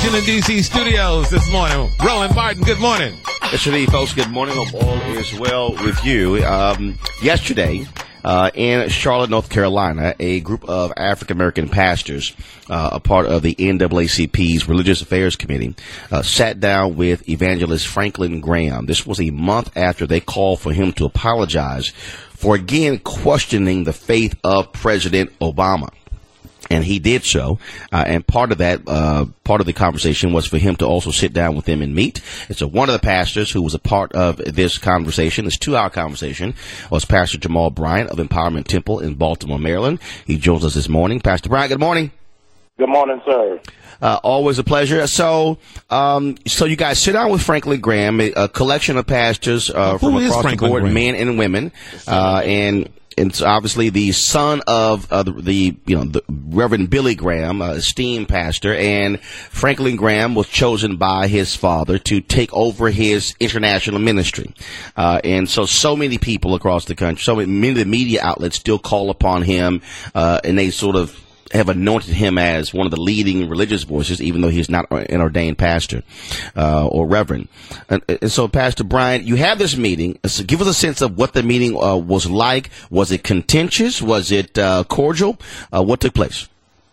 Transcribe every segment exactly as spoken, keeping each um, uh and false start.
Washington, D C studios this morning. Roland Martin, good morning. Yes, indeed, folks. Good morning. Hope all is well with you. Um, yesterday, uh, in Charlotte, North Carolina, a group of African-American pastors, uh, a part of the N double A C P's Religious Affairs Committee, uh, sat down with evangelist Franklin Graham. This was a month after they called for him to apologize for again questioning the faith of President Obama. And he did so, uh, and part of that, uh, part of the conversation was for him to also sit down with them and meet. And so one of the pastors who was a part of this conversation, this two-hour conversation, was Pastor Jamal Bryant of Empowerment Temple in Baltimore, Maryland. He joins us this morning. Pastor Bryant, good morning. Good morning, sir. Uh, always a pleasure. So, um, so you guys sit down with Franklin Graham, a, a collection of pastors uh, from across the board, men and women, uh, and. And it's obviously the son of uh, the, the, you know, the Reverend Billy Graham, uh, esteemed pastor, and Franklin Graham was chosen by his father to take over his international ministry. Uh, and so, so many people across the country, so many, many of the media outlets still call upon him, uh, and they sort of have anointed him as one of the leading religious voices, even though he's not an ordained pastor uh, or reverend. And, and so, Pastor Bryant, you have this meeting. So give us a sense of what the meeting uh, was like. Was it contentious? Was it uh, cordial? Uh, what took place?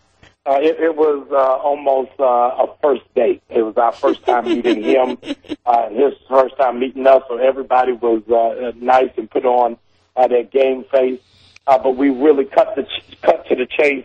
Uh, it, it was uh, almost uh, a first date. It was our first time meeting him, uh, his first time meeting us, so everybody was uh, nice and put on uh, their game face. Uh, but we really cut the ch- cut to the chase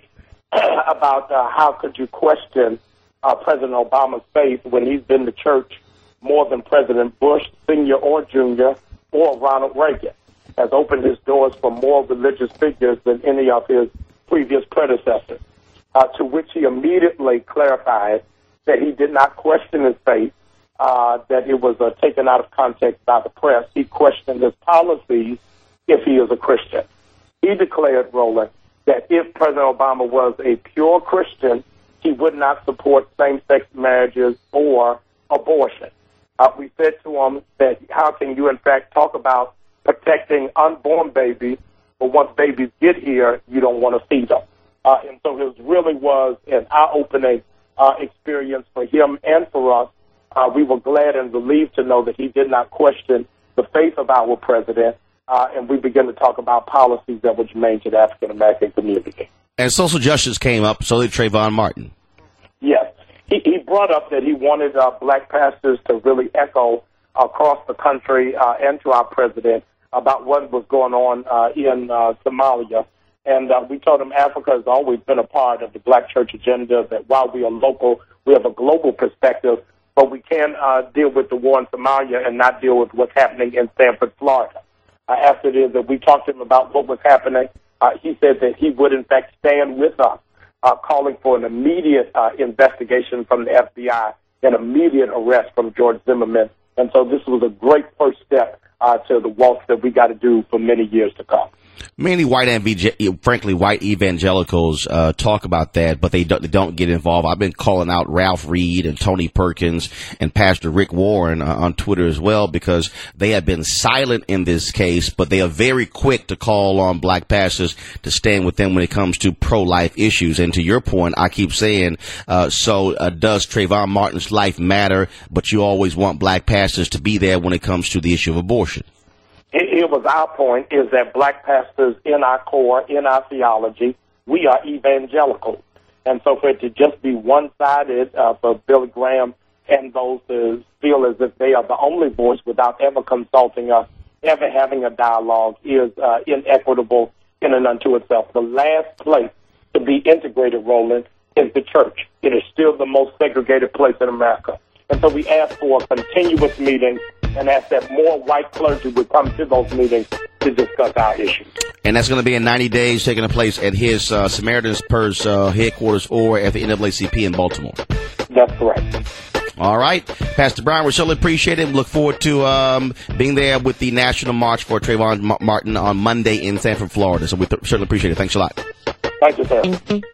about uh, how could you question uh, President Obama's faith when he's been to church more than President Bush, senior or junior, or Ronald Reagan, has opened his doors for more religious figures than any of his previous predecessors, uh, to which he immediately clarified that he did not question his faith, uh, that it was uh, taken out of context by the press. He questioned his policies if he is a Christian. He declared, Roland, that if President Obama was a pure Christian, he would not support same-sex marriages or abortion. Uh, we said to him that how can you, in fact, talk about protecting unborn babies, but once babies get here, you don't want to see them. Uh, and so it really was an eye-opening uh, experience for him and for us. Uh, we were glad and relieved to know that he did not question the faith of our president. Uh, and we began to talk about policies that were germane to the African-American community. And social justice came up, so did Trayvon Martin. Yes. He, he brought up that he wanted uh, black pastors to really echo across the country uh, and to our president about what was going on uh, in uh, Somalia. And uh, we told him Africa has always been a part of the black church agenda, that while we are local, we have a global perspective, but we can uh, deal with the war in Somalia and not deal with what's happening in Sanford, Florida. Uh, after this, that we talked to him about what was happening, uh, he said that he would, in fact, stand with us, uh, calling for an immediate uh, investigation from the F B I, an immediate arrest from George Zimmerman. And so this was a great first step uh, to the walk that we got to do for many years to come. Many white, evangel- frankly, white evangelicals uh, talk about that, but they don't, they don't get involved. I've been calling out Ralph Reed and Tony Perkins and Pastor Rick Warren uh, on Twitter as well, because they have been silent in this case, but they are very quick to call on black pastors to stand with them when it comes to pro-life issues. And to your point, I keep saying, uh, so uh, does Trayvon Martin's life matter, but you always want black pastors to be there when it comes to the issue of abortion. It, it was our point, is that black pastors in our core, in our theology, we are evangelical. And so for it to just be one-sided uh, for Billy Graham and those who feel as if they are the only voice without ever consulting us, ever having a dialogue, is uh, inequitable in and unto itself. The last place to be integrated, Roland, is the church. It is still the most segregated place in America. And so we ask for continuous meetings and ask that more white clergy would come to those meetings to discuss our issues. And that's going to be in ninety days, taking place at his uh, Samaritan's Purse uh, headquarters or at the N double A C P in Baltimore. That's correct. All right. Pastor Brian, we certainly appreciate it. We look forward to um, being there with the National March for Trayvon Martin on Monday in Sanford, Florida. So we th- certainly appreciate it. Thanks a lot. Thank you, sir.